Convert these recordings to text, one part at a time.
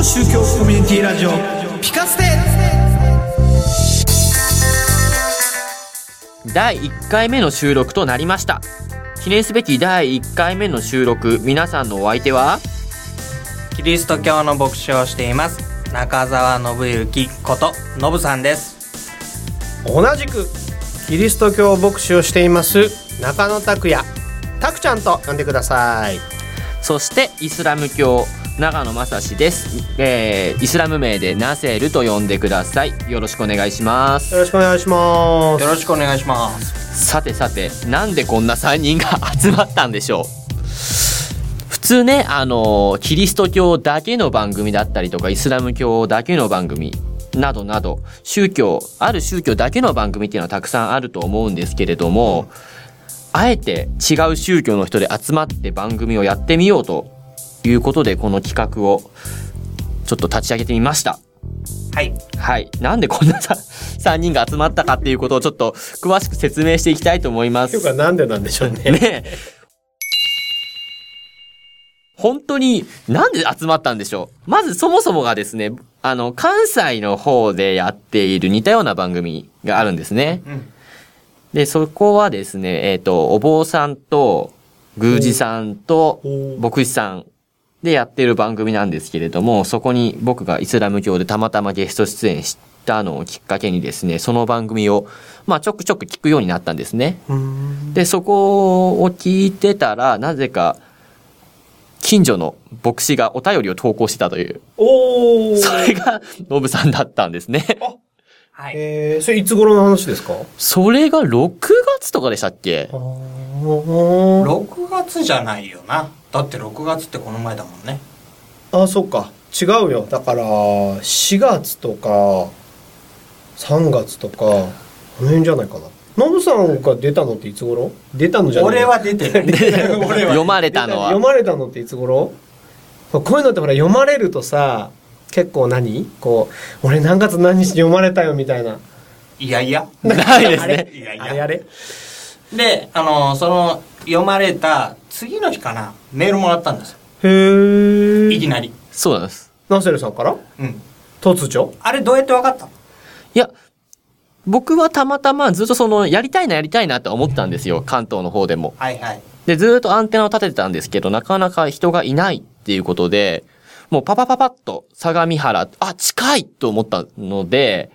宗教コミュニティラジオピカステ。 第1回目の収録となりました。記念すべき第1回目の収録、皆さんのお相手はキリスト教の牧師をしています中澤信之ことのぶさんです。 同じくキリスト教牧師をしています中野拓也、たくちゃんと呼んでください。 そしてイスラム教長野正史です、イスラム名でナセルと呼んでください。よろしくお願いします。 よろしくお願いします。 よろしくお願いします。 さてなんでこんな3人が集まったんでしょう。普通ね、キリスト教だけの番組だったりとかイスラム教だけの番組などなどある宗教だけの番組っていうのはたくさんあると思うんですけれども、あえて違う宗教の人で集まって番組をやってみようということで、この企画をちょっと立ち上げてみました。はい。なんでこんな3人が集まったかっていうことをちょっと詳しく説明していきたいと思います。 というかなんでなんでしょうね。 ねえ。本当になんで集まったんでしょう。まずそもそもがですね、関西の方でやっている似たような番組があるんですね。で、そこはですね、お坊さんと宮司さんと牧師さんでやっている番組なんですけれども、そこに僕がイスラム教でたまたまゲスト出演したのをきっかけにですね、その番組をちょくちょく聞くようになったんですね。で、そこを聞いてたら、なぜか近所の牧師がお便りを投稿してたという、それがノブさんだったんですね。 はい。それいつ頃の話ですか？ それが6月とかでしたっけ ？6月じゃないよな。だって6月ってこの前だもんね。 あ、そっか。違うよ。だから4月とか3月とかこの辺じゃないかな。ノブさんが出たのっていつ頃？出たのじゃない。 俺は出てる。 読まれたのは。 読まれたのっていつ頃？こういうのってほら読まれるとさ、結構俺何月何日読まれたよみたいな。 いやないですね。 あれで、その読まれた次の日かな、メールもらったんですよ。 へー。 いきなり。 そうなんです。 ナセルさんから？突如？ あれどうやって分かったの？ いや、僕はたまたまずっとやりたいなって思ってたんですよ、関東の方でも。で、ずっとアンテナを立ててたんですけど、なかなか人がいないっていうことで、もうパパッと相模原、近いと思ったので、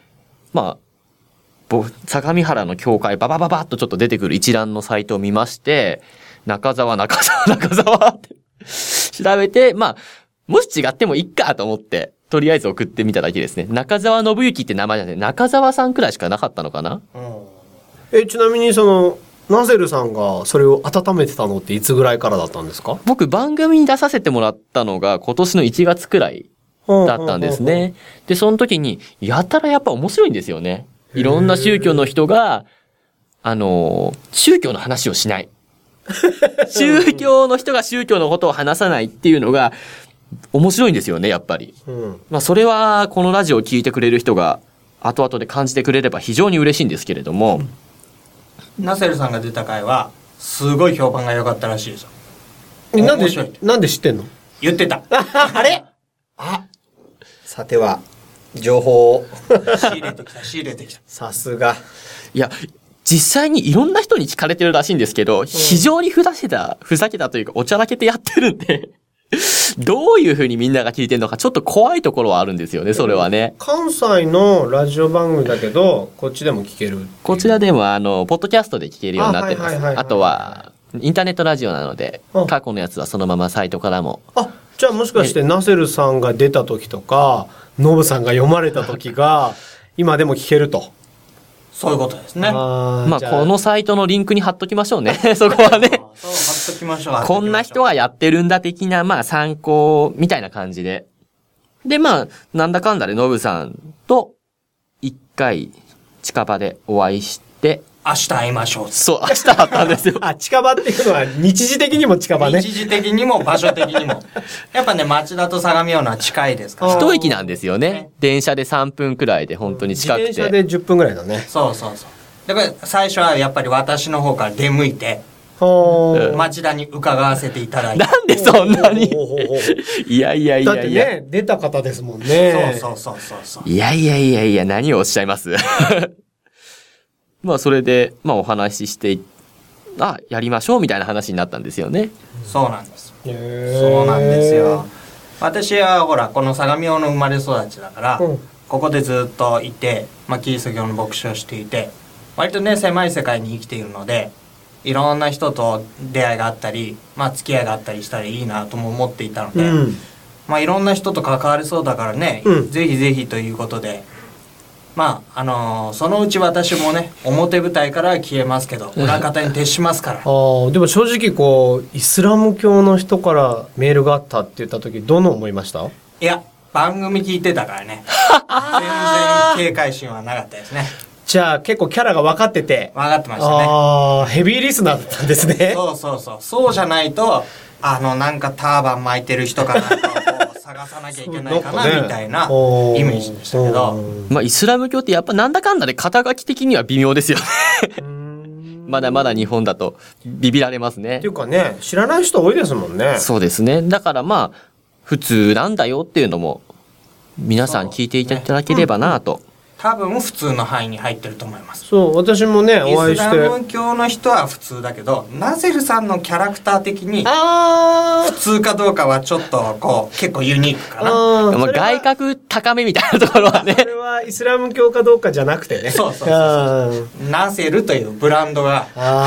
相模原の教会バッとちょっと出てくる一覧のサイトを見まして、中澤って調べて、もし違ってもいっかと思って、とりあえず送ってみただけですね。中澤信之って名前じゃなくて、中澤さんくらいしかなかったのかな。 ちなみにナセルさんがそれを温めてたのっていつぐらいからだったんですか？ 僕番組に出させてもらったのが今年の1月くらいだったんですね。で、その時にやたらやっぱ面白いんですよね。いろんな宗教の人が、宗教の話をしない。宗教の人が宗教のことを話さないっていうのが面白いんですよね、やっぱり。それはこのラジオを聞いてくれる人が後々で感じてくれれば非常に嬉しいんですけれども、 ナセルさんが出た回はすごい評判が良かったらしいですよ。 なんで知ってんの？ 言ってた。 あれ？さては情報を仕入れてきた。 さすが。 いや、実際にいろんな人に聞かれてるらしいんですけど、非常にふざけたというかおちゃらけてやってるんでどういう風にみんなが聞いてるのかちょっと怖いところはあるんですよね、それはね。 関西のラジオ番組だけどこっちでも聞ける。 こちらでもポッドキャストで聞けるようになってます。あとはインターネットラジオなので、過去のやつはそのままサイトからも。 じゃあもしかしてナセルさんが出た時とかノブさんが読まれた時が今でも聞けると。 そういうことですね。 このサイトのリンクに貼っときましょうね。そこはね。 貼っときましょう。 こんな人がやってるんだ的な、参考みたいな感じで。で、なんだかんだでノブさんと一回近場でお会いして、 明日会いましょう。 そう、明日会ったんですよ。 近場っていうのは日時的にも近場ね。 日時的にも場所的にも。やっぱね、町田と相模大野は近いですから。 一駅なんですよね。電車で3分くらいで本当に近くて。 自転車で10分くらいだね。 そう。だから最初はやっぱり私の方から出向いて、 はあ町田に伺わせていただいて。 なんでそんなにほうほうほうほういやいやいだってやいや。 ね出た方ですもんね。 そうそうそうそう。 いやいやいやいや、何をおっしゃいますまあ、それで、まあ、お話ししてやりましょうみたいな話になったんですよね。 そうなんです。 へーそうなんですよ。私はほらこの相模大の生まれ育ちだから、 うんここでずっといて、キリスト教の牧師をしていて、割とね狭い世界に生きているので、いろんな人と出会いがあったり、付き合いがあったりしたらいいなとも思っていたので、 うんいろんな人と関われそうだからね、 うんぜひぜひということで、そのうち私もね表舞台からは消えますけど裏方に徹しますから。 でも正直こうイスラム教の人からメールがあったって言った時どう思いました？ いや番組聞いてたからね全然警戒心はなかったですね。 じゃあ結構キャラが分かってて分かってましたね。 ヘビーリスナーだったんですね。 そうじゃないとなんかターバン巻いてる人かなんかをこう探さなきゃいけないかなみたいなイメージでしたけど、 イスラム教ってやっぱなんだかんだで肩書き的には微妙ですよねまだまだ日本だとビビられますね。 っていうかね知らない人多いですもんね。 そうですね。だから普通なんだよっていうのも皆さん聞いていただければなと。 多分普通の範囲に入ってると思います。 そう私もねお会いしてイスラム教の人は普通だけど、ナゼルさんのキャラクター的に普通かどうかはちょっとこう結構ユニークかな。 外角高めみたいなところはね。 それはイスラム教かどうかじゃなくてね。 そうナゼルというブランドが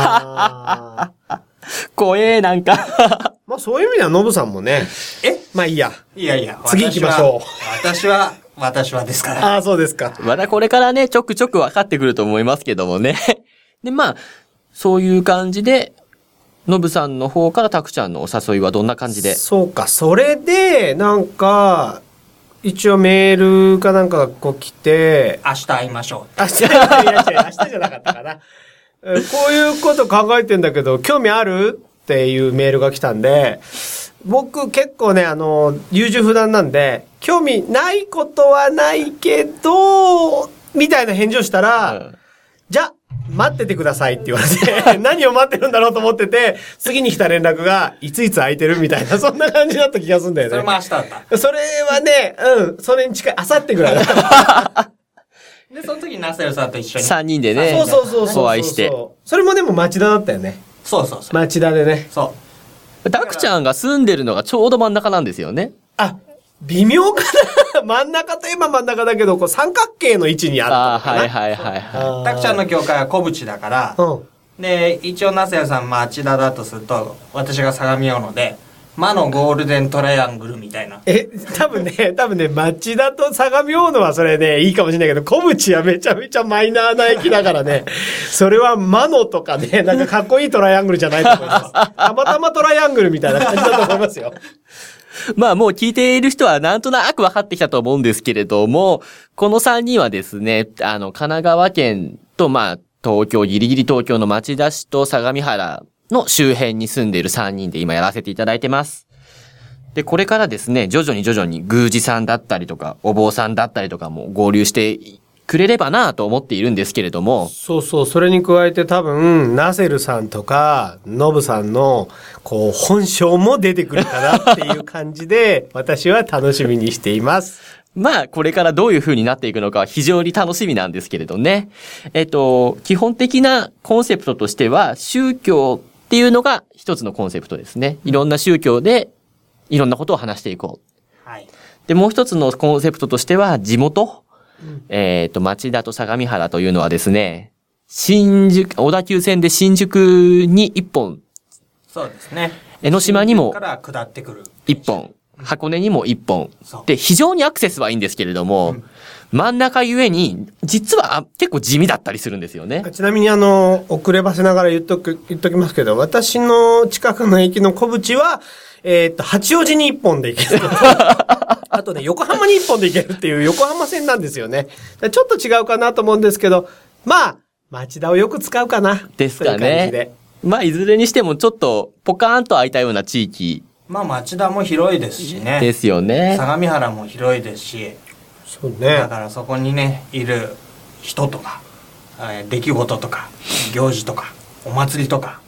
怖えなんかそういう意味ではノブさんもねいいやいや次行きましょう。 私はですから。 そうですか。 まだこれからねちょくちょく分かってくると思いますけどもねでそういう感じでノブさんの方からタクちゃんのお誘いはどんな感じで？ そうかそれでなんか一応メールかなんかがこう来て明日会いましょう。 明日じゃなかったかなこういうこと考えてんだけど興味あるっていうメールが来たんで、僕結構ね優柔不断なんで興味ないことはないけどみたいな返事をしたら、じゃあ待っててくださいって言われて何を待ってるんだろうと思ってて、次に来た連絡がいついつ空いてるみたいなそんな感じだった気がするんだよね。 それも明日だった。 それはねそれに近い明後日ぐらいだったでその時にナセルさんと一緒に 3人でねそうお会いして、 それもでも町田だったよね。 そう町田でね。 タクちゃんが住んでるのがちょうど真ん中なんですよね。 微妙かな真ん中といえば真ん中だけどこう三角形の位置にあるのかな。 はいタクちゃんの教会は小淵だから、で一応ナセルさん町田だとすると私が相模大野で魔のゴールデントライアングルみたいな。 多分ね町田と相模大野はそれねいいかもしれないけど、小淵はめちゃめちゃマイナーな駅だからねそれは魔のとかねなんかかっこいいトライアングルじゃないと思いますたまたまトライアングルみたいな感じだと思いますよもう聞いている人はなんとなく分かってきたと思うんですけれども、この3人はですね、神奈川県と東京、ギリギリ東京の町田市と相模原の周辺に住んでいる3人で今やらせていただいてます。で、これからですね、徐々に宮司さんだったりとか、お坊さんだったりとかも合流してくれればなと思っているんですけれども。 それに加えて多分ナセルさんとかノブさんのこう本性も出てくるかなっていう感じで私は楽しみにしていますこれからどういう風になっていくのかは非常に楽しみなんですけれどね。基本的なコンセプトとしては宗教っていうのが一つのコンセプトですね。いろんな宗教でいろんなことを話していこう。で、もう一つのコンセプトとしては地元。町田と相模原というのはですね、小田急線で新宿に1本。 そうですね。 江ノ島にもから下ってくる 1本。箱根にも1本。で、非常にアクセスはいいんですけれども、真ん中ゆえに、実は結構地味だったりするんですよね。 ちなみに遅ればせながら言っときますけど、私の近くの駅の小淵は、八王子に1本で行ける。あとね、横浜に1本で行けるっていう横浜線なんですよね。ちょっと違うかなと思うんですけど、町田をよく使うかな。 ですかね。いずれにしてもちょっとポカーンと空いたような地域。 町田も広いですしね。 ですよね。 相模原も広いですし。 そうね。 だからそこにね、いる人とか、出来事とか、行事とか、お祭りとか、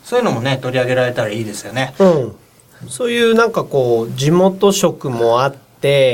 そういうのもね取り上げられたらいいですよね。 うん。そういうなんかこう地元色もあって、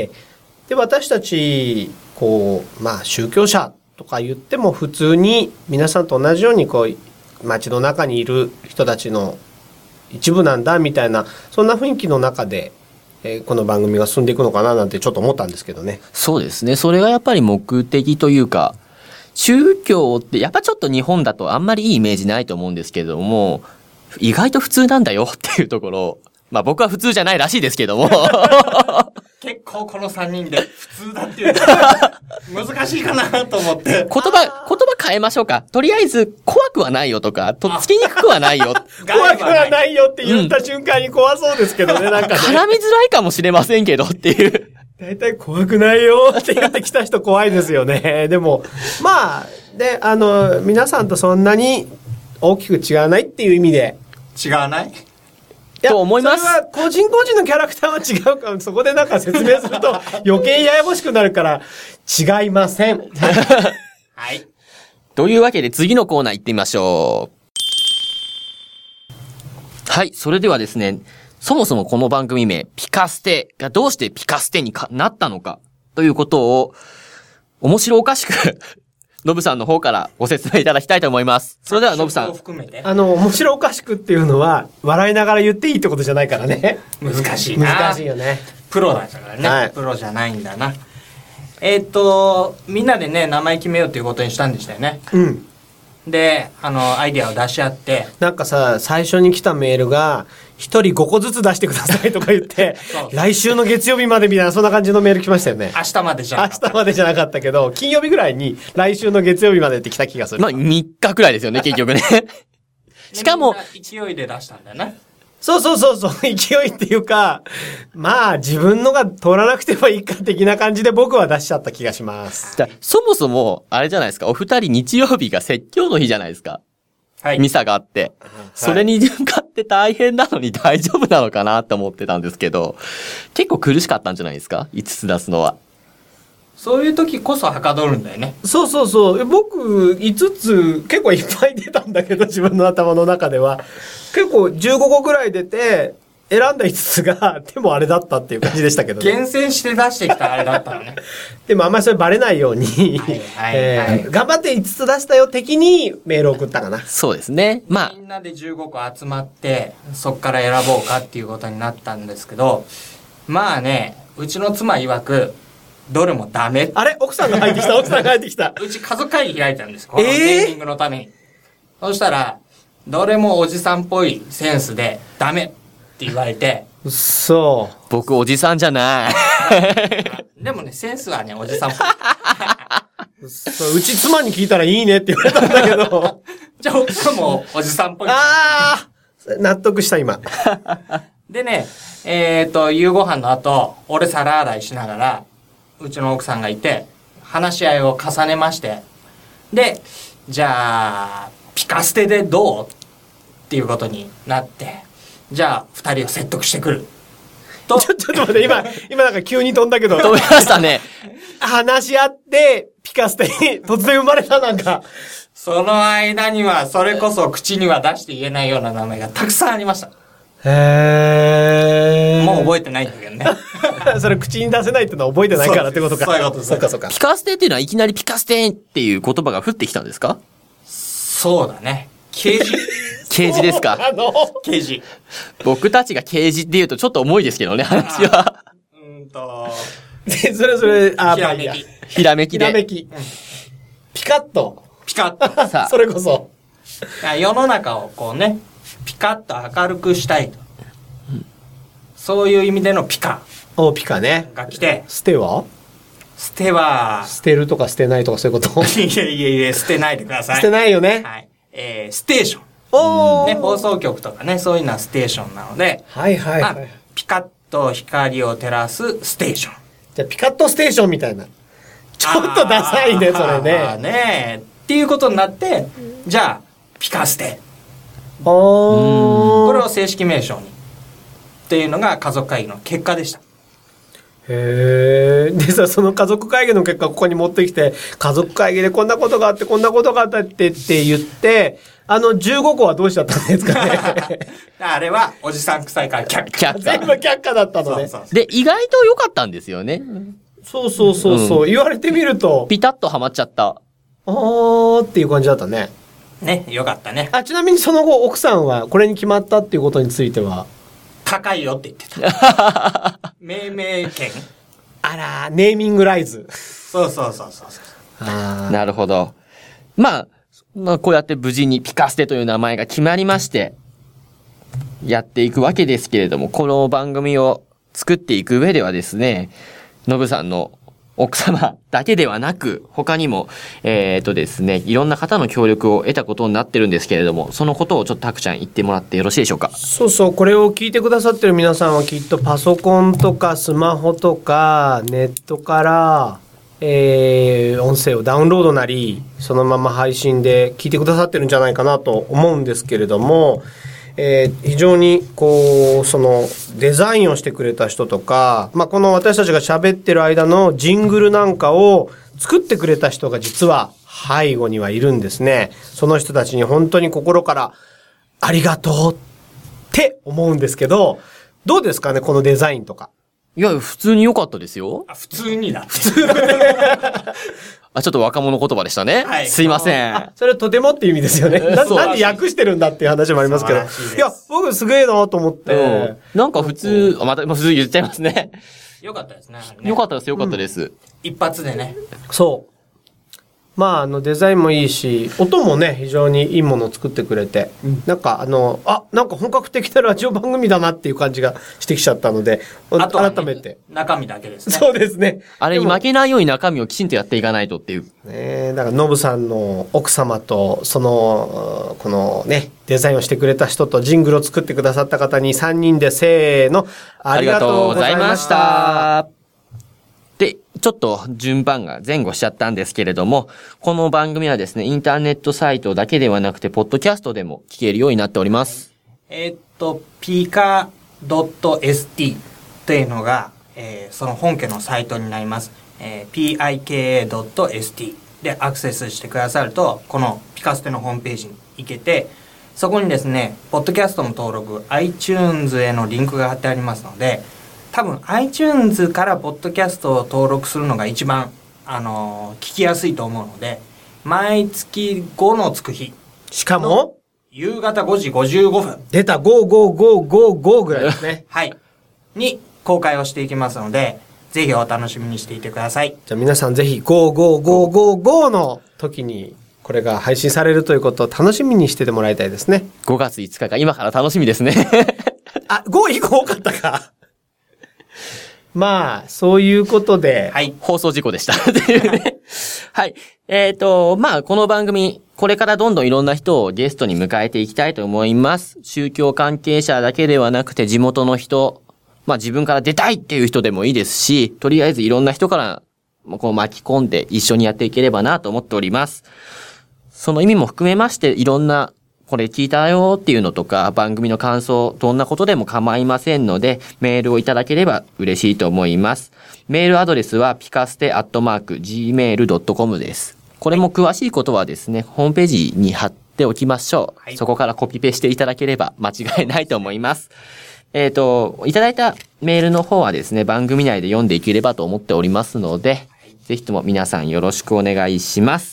で私たちこうまあ宗教者とか言っても普通に皆さんと同じようにこう街の中にいる人たちの一部なんだみたいな、そんな雰囲気の中で、この番組が進んでいくのかななんてちょっと思ったんですけどね。 そうですね。それがやっぱり目的というか、宗教ってやっぱちょっと日本だとあんまりいいイメージないと思うんですけれども、意外と普通なんだよっていうところ、まあ僕は普通じゃないらしいですけども結構この3人で普通だっていうのが難しいかなと思って言葉変えましょうか。とりあえず怖くはないよとか、とっつきにくくはないよ怖くはないよって言った瞬間に怖そうですけどね、なんかね。 絡みづらいかもしれませんけどっていう大体怖くないよって言ってきた人怖いですよね。でもまあで皆さんとそんなに大きく違わないっていう意味で違わないと思います。 それは個人個人のキャラクターは違うから、そこでなんか説明すると余計ややこしくなるから違いません。 はい。 というわけで次のコーナー行ってみましょう。はい、それではですね、そもそもこの番組名ピカステがどうしてピカステになったのかということを面白おかしくノブさんの方からご説明いただきたいと思います。それではノブさん。 面白おかしくっていうのは笑いながら言っていいってことじゃないからね。 難しいな。 難しいよね。 プロだからね、はい。プロじゃないんだな。みんなでね名前決めようっていうことにしたんでしたよね。 うん。 でアイデアを出し合って、 なんかさ最初に来たメールが一人5個ずつ出してくださいとか言って来週の月曜日までみたいなそんな感じのメール来ましたよね。 明日までじゃなかった。 明日までじゃなかったけど金曜日ぐらいに来週の月曜日までって来た気がする。 まあ3日くらいですよね結局ね。しかも勢いで出したんだよね。 そう勢いっていうかまあ自分のが通らなくてもいいか的な感じで僕は出しちゃった気がします。 そもそもあれじゃないですか、お二人日曜日が説教の日じゃないですか。はい、ミサがあって、それに向かって大変なのに大丈夫なのかなって思ってたんですけど、結構苦しかったんじゃないですか、5つ出すのは。 そういう時こそはかどるんだよね。 そう僕5つ結構いっぱい出たんだけど自分の頭の中では結構15個ぐらい出て選んだ5つがでもあれだったっていう感じでしたけど、ね、 厳選して出してきたあれだったのね。 でもあんまりそれバレないように頑張って5つ出したよ的にメールを送ったかな。 そうですね。まあみんなで15個集まってそっから選ぼうかっていうことになったんですけど、まあねうちの妻曰くどれもダメ。 あれ奥さんが入ってきた。 うち家族会議開いたんです。このネーミングのために。そしたら、どれもおじさんっぽいセンスでダメって言われて。 そう。 僕おじさんじゃない。 でもね、センスはね、おじさんっぽい。 うち妻に聞いたらいいねって言われたんだけど。 じゃあ奥さんもおじさんっぽい。 納得した今。 でね、夕ご飯の後、俺皿洗いしながら、うちの奥さんがいて話し合いを重ねまして、でじゃあピカステでどうっていうことになって、じゃあ2人を説得してくるとちょっと待って今なんか急に飛んだけど飛びましたね。 話し合ってピカステに突然生まれた。なんかその間にはそれこそ口には出して言えないような名前がたくさんありました。 へー。 もう覚えてないんだけどね。 それ口に出せないってのは覚えてないからってことか。 そういうこと。 そうか。 ピカステっていうのはいきなりピカステっていう言葉が降ってきたんですか？ そうだね。刑事刑事ですか？ 刑事。 僕たちが刑事って言うとちょっと重いですけどね、話は。 それ、 ひらめきで。 ピカッと。 さあ。 それこそ。 世の中をこうね、ピカッと明るくしたいと。そういう意味でのピカ。 ピカね。 が来て。 捨ては捨てるとか捨てないとかそういうこといや、捨てないでください。 捨てないよね。 はい。ステーション。ね、放送局とかね、そういうのはステーションなので。 はい。 ピカッと光を照らすステーション。 じゃあピカッとステーションみたいな。ちょっとダサいね、それね。 ねっていうことになって、じゃあ、ピカステ。 これを正式名称に。っていうのが家族会議の結果でした。 へー。でさ、その家族会議の結果ここに持ってきて、家族会議でこんなことがあってこんなことがあったって言って、 15個はどうしちゃったんですかね。 あれはおじさん臭いから却下。 全部却下だったのね。 で、意外と良かったんですよね。 そう、言われてみると、 ピタッとハマっちゃった。 っていう感じだったね。 ね、よかったね。 ちなみにその後、奥さんはこれに決まったっていうことについては、 高いよって言ってた。命名権。 あら、ネーミングライズ。 そう。 なるほど。まあ、こうやって無事にピカステという名前が決まりまして、やっていくわけですけれども、この番組を作っていく上ではですね、ノブさんの奥様だけではなく、他にも、ですね、いろんな方の協力を得たことになってるんですけれども、そのことをちょっとタクちゃん言ってもらってよろしいでしょうか。 そう、これを聞いてくださってる皆さんはきっとパソコンとかスマホとかネットから、音声をダウンロードなり、そのまま配信で聞いてくださってるんじゃないかなと思うんですけれども、非常にそのデザインをしてくれた人とか、この私たちが喋ってる間のジングルなんかを作ってくれた人が実は背後にはいるんですね。その人たちに本当に心からありがとうって思うんですけど、どうですかね、このデザインとか。 いや、普通に良かったですよ。 普通にだ。 ちょっと若者言葉でしたね。 はい、 すいません。 それはとてもっていう意味ですよね。なんで訳してるんだっていう話もありますけど。いや、僕すげえなと思って。 なんか普通、また普通言っちゃいますね。 よかったですね。 よかったです。 一発でね。 そう。デザインもいいし、音もね、非常にいいものを作ってくれて、なんかなんか本格的なラジオ番組だなっていう感じがしてきちゃったので、 あとはね、 改めて。 中身だけですね。 そうですね。 あれに負けないように中身をきちんとやっていかないとっていう。 だから、ノブさんの奥様と、このね、デザインをしてくれた人とジングルを作ってくださった方に3人でせーの、ありがとうございました。 で、ちょっと順番が前後しちゃったんですけれども、この番組はですね、インターネットサイトだけではなくて、ポッドキャストでも聞けるようになっております。 pika.st というのが、その本家のサイトになります。pika.st でアクセスしてくださると、このピカステのホームページに行けて、そこにですね、ポッドキャストの登録、iTunes へのリンクが貼ってありますので、多分 iTunes からポッドキャストを登録するのが一番、聞きやすいと思うので、毎月5のつく日。 しかも夕方5時55分。 出た55555ぐらいですね。 はい。に公開をしていきますので、ぜひお楽しみにしていてください。 じゃあ皆さんぜひ55555の時にこれが配信されるということを楽しみにしててもらいたいですね。 5月5日か、今から楽しみですね。 5以降多かったか。そういうことで。 はい。放送事故でした。っていうね。はい。この番組、これからどんどんいろんな人をゲストに迎えていきたいと思います。宗教関係者だけではなくて地元の人、自分から出たいっていう人でもいいですし、とりあえずいろんな人から巻き込んで一緒にやっていければなと思っております。その意味も含めまして、いろんなこれ聞いたよっていうのとか、番組の感想、どんなことでも構いませんので、メールをいただければ嬉しいと思います。メールアドレスはpicaste@gmail.com です。これも詳しいことはですね、ホームページに貼っておきましょう。はい、そこからコピペしていただければ間違いないと思います。いただいたメールの方はですね、番組内で読んでいければと思っておりますので、ぜひとも皆さんよろしくお願いします。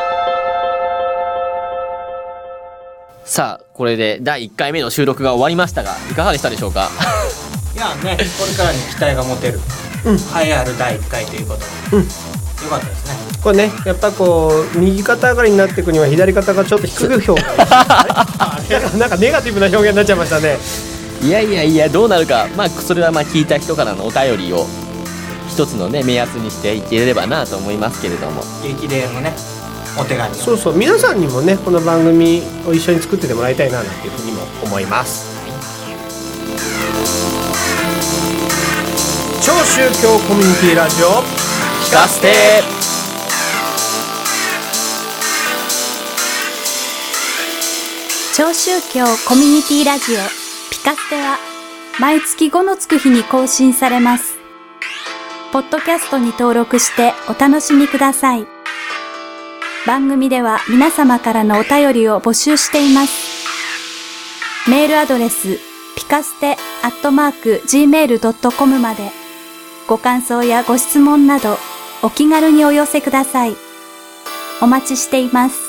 さあ、これで第1回目の収録が終わりましたが、いかがでしたでしょうか？ いやね、これからに期待が持てる、栄えある第1回ということで、よかったですね。 これね、やっぱ右肩上がりになっていくには左肩がちょっと低く評価なんかネガティブな表現になっちゃいましたね。 いや、どうなるか。それは聞いた人からのお便りを一つのね、目安にしていければなと思いますけれども。 激励のね、お手紙。 そう、皆さんにもね、この番組を一緒に作っててもらいたいななんていうふうにも思います。超宗教コミュニティラジオピカステ。 超宗教コミュニティラジオピカステは毎月5のつく日に更新されます。ポッドキャストに登録してお楽しみください。 番組では皆様からのお便りを募集しています。メールアドレスピカステ@gmail.com までご感想やご質問などお気軽にお寄せください。お待ちしています。